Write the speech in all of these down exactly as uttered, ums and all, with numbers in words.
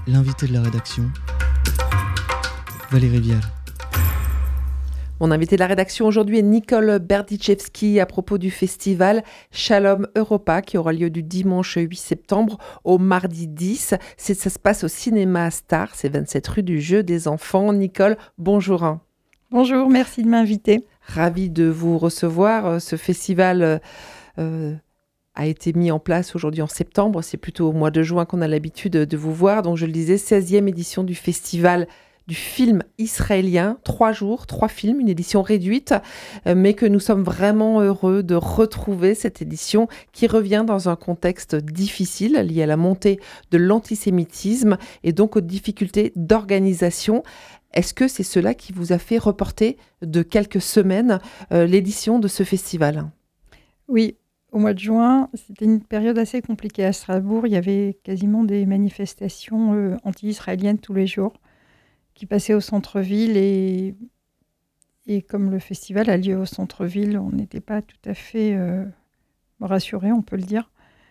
L'invité de la rédaction, Valérie Vial. Mon invité de la rédaction aujourd'hui est Nicole Berdichevski à propos du festival Shalom Europa qui aura lieu du dimanche huit septembre au mardi dix. C'est, ça se passe au cinéma Star, c'est vingt-sept rue du Jeu des Enfants. Nicole, bonjour. Bonjour, merci de m'inviter. Ravie de vous recevoir. Ce festival euh, a été mis en place aujourd'hui en septembre. C'est plutôt au mois de juin qu'on a l'habitude de vous voir. Donc je le disais, seizième édition du festival du film israélien, trois jours, trois films, une édition réduite, euh, mais que nous sommes vraiment heureux de retrouver cette édition qui revient dans un contexte difficile lié à la montée de l'antisémitisme et donc aux difficultés d'organisation. Est-ce que c'est cela qui vous a fait reporter de quelques semaines euh, l'édition de ce festival ? Oui, au mois de juin, c'était une période assez compliquée à Strasbourg. Il y avait quasiment des manifestations euh, anti-israéliennes tous les jours qui passaient au centre-ville et, et comme le festival a lieu au centre-ville, on n'était pas tout à fait euh, rassurés, on peut le dire,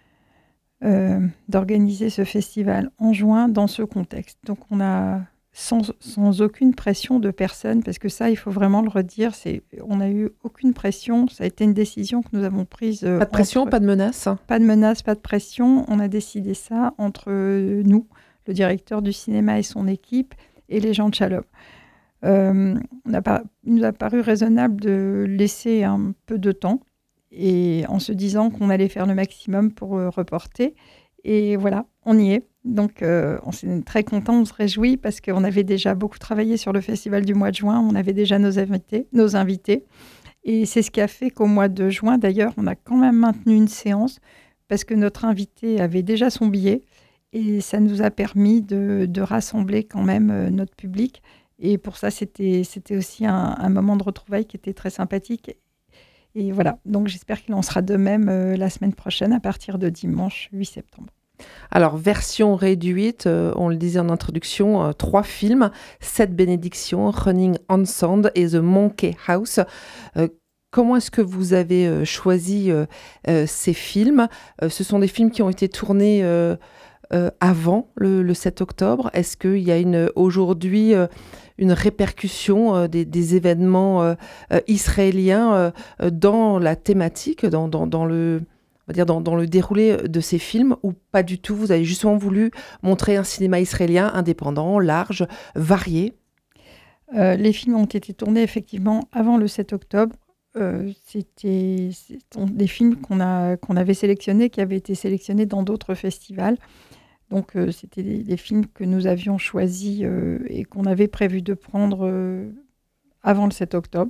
euh, d'organiser ce festival en juin dans ce contexte. Donc on a, sans, sans aucune pression de personne, parce que ça, il faut vraiment le redire, c'est, on n'a eu aucune pression, ça a été une décision que nous avons prise. Euh, pas de pression, entre, pas de menace Pas de menace, pas de pression. On a décidé ça entre nous, le directeur du cinéma et son équipe, et les gens de Shalom. Euh, on a pas, il nous a paru raisonnable de laisser un peu de temps, et en se disant qu'on allait faire le maximum pour euh, reporter. Et voilà, on y est. Donc, euh, on s'est très contents, on se réjouit parce qu'on avait déjà beaucoup travaillé sur le festival du mois de juin. On avait déjà nos invités, nos invités. Et c'est ce qui a fait qu'au mois de juin, d'ailleurs, on a quand même maintenu une séance parce que notre invité avait déjà son billet et ça nous a permis de, de rassembler quand même euh, notre public. Et pour ça, c'était, c'était aussi un, un moment de retrouvailles qui était très sympathique. Et voilà, donc j'espère qu'il en sera de même euh, la semaine prochaine à partir de dimanche huit septembre. Alors, version réduite, euh, on le disait en introduction, euh, trois films, Sept bénédictions, Running on Sand et The Monkey House. Euh, comment est-ce que vous avez euh, choisi euh, euh, ces films ? euh, Ce sont des films qui ont été tournés euh, euh, avant le, le sept octobre. Est-ce qu'il y a une, aujourd'hui euh, une répercussion euh, des, des événements euh, euh, israéliens euh, dans la thématique, dans, dans, dans le... on va dire dans, dans le déroulé de ces films, ou pas du tout, vous avez justement voulu montrer un cinéma israélien indépendant, large, varié ? euh, Les films ont été tournés effectivement avant le sept octobre. Euh, c'était, c'était des films qu'on, a, qu'on avait sélectionnés, qui avaient été sélectionnés dans d'autres festivals. Donc euh, c'était des, des films que nous avions choisis euh, et qu'on avait prévu de prendre euh, avant le sept octobre.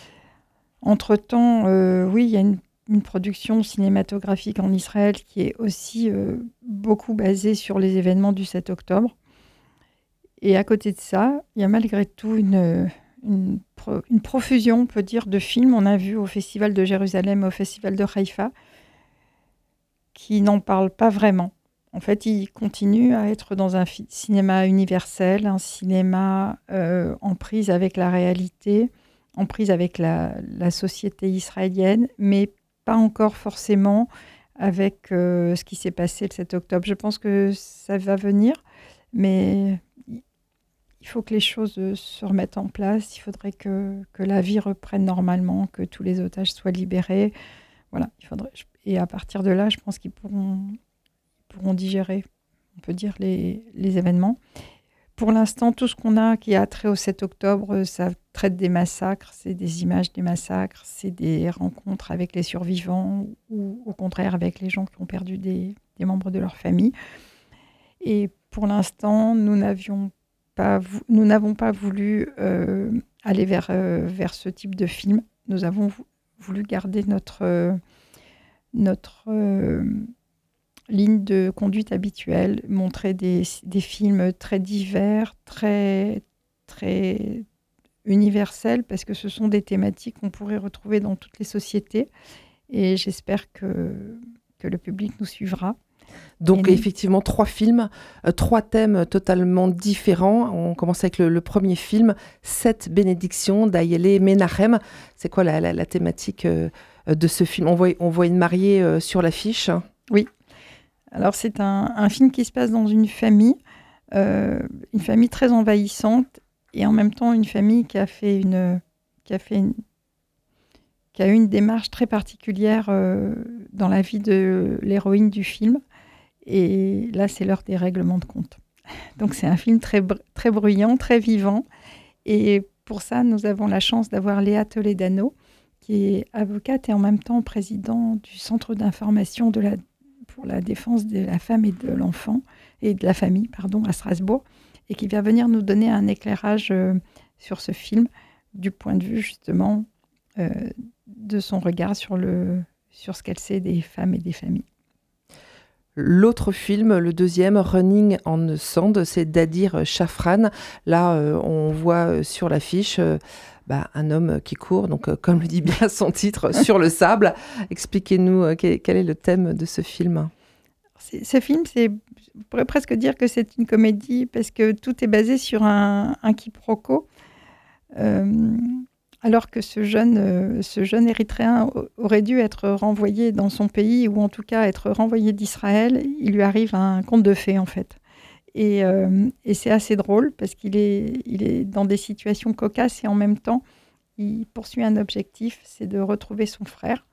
Entre-temps, euh, oui, il y a une une production cinématographique en Israël qui est aussi euh, beaucoup basée sur les événements du sept octobre. Et à côté de ça, il y a malgré tout une, une, pro, une profusion, on peut dire, de films. On a vu au Festival de Jérusalem, au Festival de Haïfa, qui n'en parlent pas vraiment. En fait, ils continuent à être dans un fi- cinéma universel, un cinéma euh, en prise avec la réalité, en prise avec la, la société israélienne, mais pas encore forcément avec euh, ce qui s'est passé le sept octobre. Je pense que ça va venir, mais il faut que les choses se remettent en place. Il faudrait que, que la vie reprenne normalement, que tous les otages soient libérés. Voilà, il faudrait, et à partir de là, je pense qu'ils pourront, pourront digérer, on peut dire, les, les événements. Pour l'instant, tout ce qu'on a qui a trait au sept octobre, ça traite des massacres, c'est des images des massacres, c'est des rencontres avec les survivants ou au contraire avec les gens qui ont perdu des, des membres de leur famille. Et pour l'instant, nous n'avions pas, nous n'avons pas voulu euh, aller vers, euh, vers ce type de film. Nous avons voulu garder notre, euh, notre euh, ligne de conduite habituelle, montrer des, des films très divers, très, très universels, parce que ce sont des thématiques qu'on pourrait retrouver dans toutes les sociétés. Et j'espère que, que le public nous suivra. Donc Et effectivement, nous... trois films, euh, trois thèmes totalement différents. On commence avec le, le premier film, Sept bénédictions d'Ayele Menachem. C'est quoi la, la, la thématique euh, de ce film ? On voit, on voit une mariée euh, sur l'affiche. Oui. Alors, c'est un, un film qui se passe dans une famille Euh, une famille très envahissante et en même temps une famille qui a fait une, qui a fait une, qui a eu une démarche très particulière euh, dans la vie de l'héroïne du film. Et là, c'est l'heure des règlements de compte. Donc, c'est un film très, br- très bruyant, très vivant. Et pour ça, nous avons la chance d'avoir Léa Toledano, qui est avocate et en même temps président du Centre d'information de la, pour la défense de la femme et de l'enfant, et de la famille, pardon, à Strasbourg, et qui va venir nous donner un éclairage euh, sur ce film, du point de vue justement euh, de son regard sur, le, sur ce qu'elle sait des femmes et des familles. L'autre film, le deuxième, Running on Sand, c'est d'Adir Shafran. Là, euh, on voit euh, sur l'affiche euh, bah, un homme qui court, donc euh, comme le dit bien son titre, sur le sable. Expliquez-nous euh, quel, quel est le thème de ce film. C'est, ce film, c'est, on pourrait presque dire que c'est une comédie parce que tout est basé sur un, un quiproquo. Euh, alors que ce jeune, euh, ce jeune Érythréen aurait dû être renvoyé dans son pays, ou en tout cas être renvoyé d'Israël, il lui arrive un conte de fées, en fait. Et, euh, et c'est assez drôle, parce qu'il est, il est dans des situations cocasses, et en même temps, il poursuit un objectif, c'est de retrouver son frère.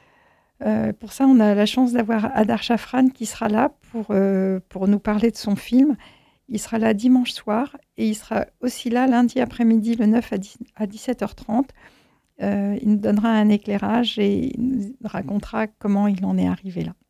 Euh, pour ça, on a la chance d'avoir Adar Shafran qui sera là pour, euh, pour nous parler de son film. Il sera là dimanche soir et il sera aussi là lundi après-midi, le neuf à dix-sept heures trente. Euh, il nous donnera un éclairage et il nous racontera comment il en est arrivé là.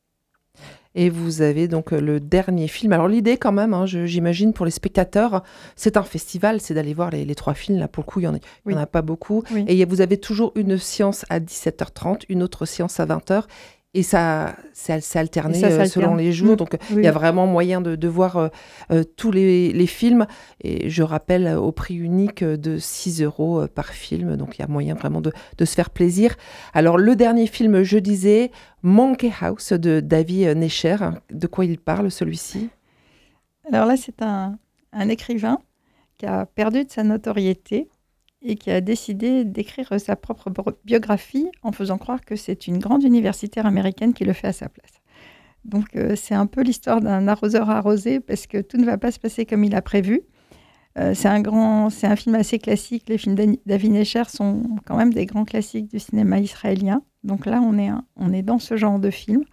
Et vous avez donc le dernier film. Alors l'idée quand même, hein, je, j'imagine pour les spectateurs, c'est un festival, c'est d'aller voir les, les trois films. Là pour le coup, il n'y en, oui. en a pas beaucoup. Oui. Et vous avez toujours une séance à dix-sept heures trente, une autre séance à vingt heures. Et ça, c'est, c'est alterné ça, ça selon les jours. Mmh. Donc, il oui. y a vraiment moyen de, de voir euh, euh, tous les, les films. Et je rappelle, euh, au prix unique de six euros euh, par film. Donc, il y a moyen vraiment de, de se faire plaisir. Alors, le dernier film, je disais, Monkey House de David Nesher. De quoi il parle, celui-ci ? Alors là, c'est un, un écrivain qui a perdu de sa notoriété et qui a décidé d'écrire sa propre biographie en faisant croire que c'est une grande universitaire américaine qui le fait à sa place. Donc euh, c'est un peu l'histoire d'un arroseur arrosé parce que tout ne va pas se passer comme il a prévu. Euh, c'est un grand, c'est un film assez classique. Les films de David Nesher sont quand même des grands classiques du cinéma israélien. Donc là, on est, un, on est dans ce genre de film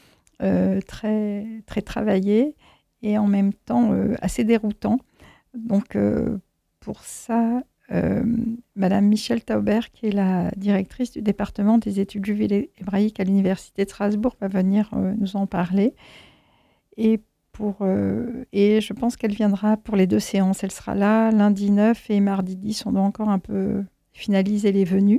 euh, très, très travaillé et en même temps euh, assez déroutant. Donc euh, pour ça... Euh, Madame Michelle Tauber, qui est la directrice du département des études juives hébraïques à l'université de Strasbourg, va venir euh, nous en parler. Et, pour, euh, et je pense qu'elle viendra pour les deux séances. Elle sera là lundi neuf et mardi dix. On doit encore un peu finaliser les venues.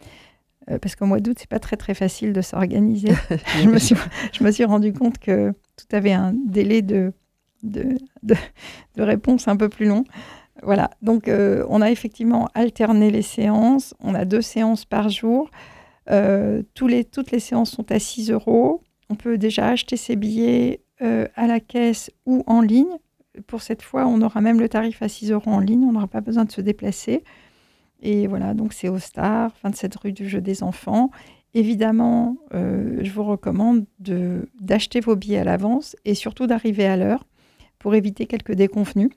Euh, parce qu'au mois d'août, c'est pas très très facile de s'organiser. je, me suis, je me suis rendu compte que tout avait un délai de, de, de, de réponse un peu plus long. Voilà, donc euh, on a effectivement alterné les séances. On a deux séances par jour. Euh, tous les, toutes les séances sont à six euros. On peut déjà acheter ses billets euh, à la caisse ou en ligne. Pour cette fois, on aura même le tarif à six euros en ligne. On n'aura pas besoin de se déplacer. Et voilà, donc c'est au Star, vingt-sept rue du Jeu des Enfants. Évidemment, euh, je vous recommande de, d'acheter vos billets à l'avance et surtout d'arriver à l'heure pour éviter quelques déconvenus.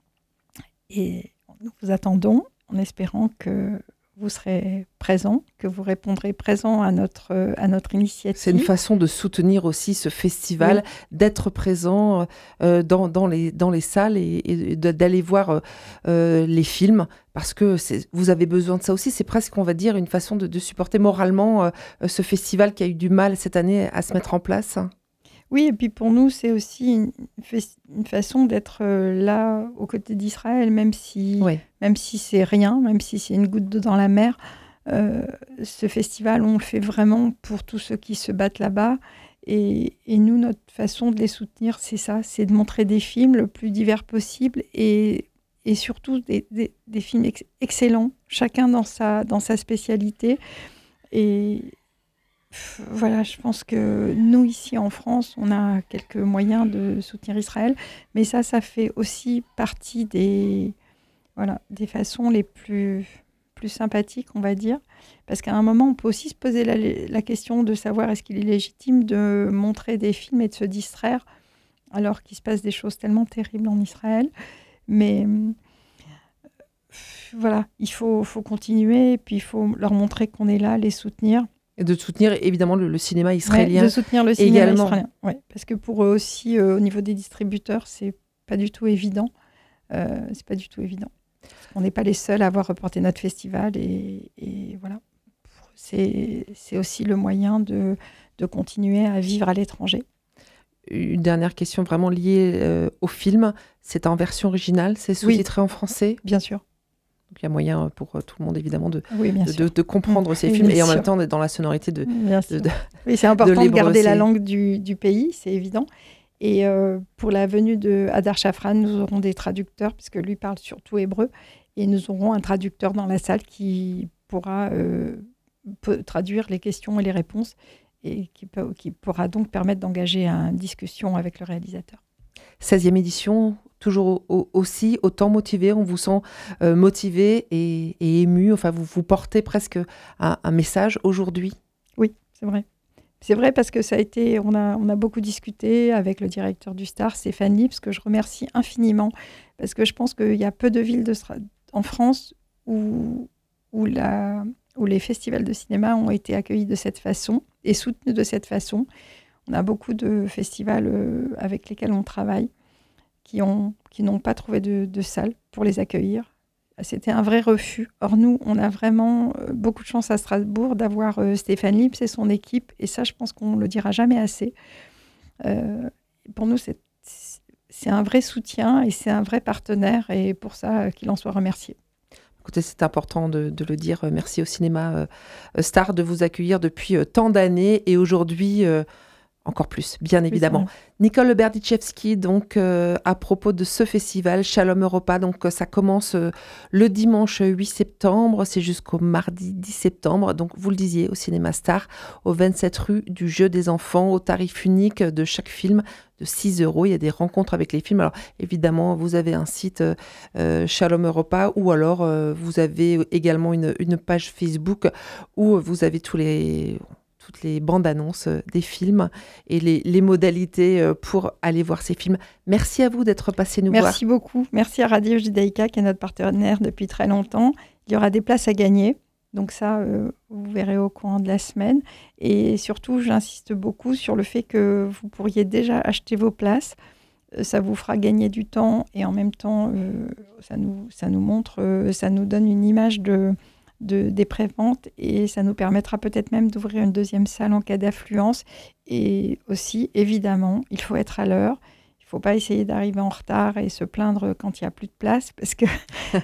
Et nous vous attendons en espérant que vous serez présents, que vous répondrez présents à notre, à notre initiative. C'est une façon de soutenir aussi ce festival, oui. d'être présent euh, dans, dans, les, dans les salles et, et d'aller voir euh, les films, parce que c'est, vous avez besoin de ça aussi. C'est presque, on va dire, une façon de, de supporter moralement euh, ce festival qui a eu du mal cette année à se mettre en place. Oui, et puis pour nous, c'est aussi une, une façon d'être là aux côtés d'Israël, même si, oui. même si c'est rien, même si c'est une goutte d'eau dans la mer. Euh, ce festival, on le fait vraiment pour tous ceux qui se battent là-bas. Et, et nous, notre façon de les soutenir, c'est ça, c'est de montrer des films le plus divers possible et, et surtout des, des, des films ex- excellents, chacun dans sa, dans sa spécialité. Et... Voilà, je pense que nous, ici en France, on a quelques moyens de soutenir Israël, mais ça, ça fait aussi partie des, voilà, des façons les plus, plus sympathiques, on va dire. Parce qu'à un moment, on peut aussi se poser la, la question de savoir est-ce qu'il est légitime de montrer des films et de se distraire alors qu'il se passe des choses tellement terribles en Israël. Mais euh, voilà, il faut, faut continuer, et puis il faut leur montrer qu'on est là, les soutenir. Et de soutenir évidemment le, le cinéma israélien. Ouais, de soutenir le cinéma également. israélien, ouais, parce que pour eux aussi, euh, au niveau des distributeurs, c'est pas du tout évident. Euh, c'est pas du tout évident. Parce qu'on n'est pas les seuls à avoir reporté notre festival, et, et voilà. C'est, c'est aussi le moyen de, de continuer à vivre à l'étranger. Une dernière question vraiment liée euh, au film. C'est en version originale, c'est sous-titré oui, en français. Bien sûr. Donc il y a moyen pour euh, tout le monde évidemment de, oui, bien de, sûr. de, de comprendre mmh, ces oui, films et en sûr. même temps d'être dans la sonorité de... Bien de, sûr. de oui, c'est important de, de garder c'est... la langue du, du pays, c'est évident. Et euh, pour la venue de Hadar Shafran, nous aurons des traducteurs, puisque lui parle surtout hébreu, et nous aurons un traducteur dans la salle qui pourra euh, peut traduire les questions et les réponses, et qui, peut, qui pourra donc permettre d'engager une discussion avec le réalisateur. seizième édition, toujours au, aussi, autant motivé, on vous sent euh, motivé et, et ému, enfin vous, vous portez presque un, un message aujourd'hui. Oui, c'est vrai. C'est vrai parce que ça a été, on a, on a beaucoup discuté avec le directeur du Star, Stéphane Lips, que je remercie infiniment, parce que je pense qu'il y a peu de villes de, en France où, où, la, où les festivals de cinéma ont été accueillis de cette façon et soutenus de cette façon. On a beaucoup de festivals euh, avec lesquels on travaille qui, ont, qui n'ont pas trouvé de, de salle pour les accueillir. C'était un vrai refus. Or, nous, on a vraiment euh, beaucoup de chance à Strasbourg d'avoir euh, Stéphane Lips et son équipe. Et ça, je pense qu'on ne le dira jamais assez. Euh, pour nous, c'est, c'est un vrai soutien et c'est un vrai partenaire. Et pour ça, euh, qu'il en soit remercié. Écoutez, c'est important de, de le dire. Merci au cinéma euh, Star de vous accueillir depuis euh, tant d'années et aujourd'hui... Euh, encore plus, bien évidemment. Oui, Nicole Berdichevski, donc, euh, à propos de ce festival, Shalom Europa, donc, euh, ça commence euh, le dimanche huit septembre, c'est jusqu'au mardi dix septembre, donc, vous le disiez, au Cinéma Star, au vingt-sept rue du Jeu des Enfants, au tarif unique de chaque film de six euros. Il y a des rencontres avec les films. Alors, évidemment, vous avez un site euh, Shalom Europa, ou alors, euh, vous avez également une, une page Facebook où vous avez tous les... toutes les bandes annonces des films et les, les modalités pour aller voir ces films. Merci à vous d'être passé nous Merci voir. Merci beaucoup. Merci à Radio Judaïka qui est notre partenaire depuis très longtemps. Il y aura des places à gagner. Donc ça, euh, vous verrez au courant de la semaine. Et surtout, j'insiste beaucoup sur le fait que vous pourriez déjà acheter vos places. Euh, ça vous fera gagner du temps et en même temps, euh, ça, nous, ça nous montre, euh, ça nous donne une image de... De, des préventes et ça nous permettra peut-être même d'ouvrir une deuxième salle en cas d'affluence. Et aussi, évidemment, il faut être à l'heure. Il ne faut pas essayer d'arriver en retard et se plaindre quand il n'y a plus de place parce que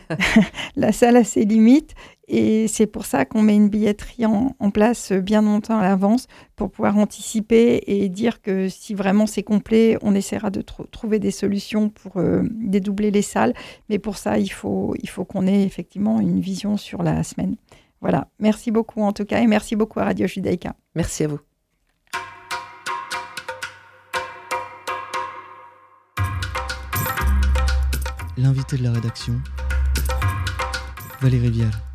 la salle a ses limites. Et c'est pour ça qu'on met une billetterie en, en place bien longtemps à l'avance pour pouvoir anticiper et dire que si vraiment c'est complet, on essaiera de tr- trouver des solutions pour euh, dédoubler les salles. Mais pour ça, il faut, il faut qu'on ait effectivement une vision sur la semaine. Voilà. Merci beaucoup en tout cas et merci beaucoup à Radio Judaïka. Merci à vous. L'invité de la rédaction, Valérie Vial.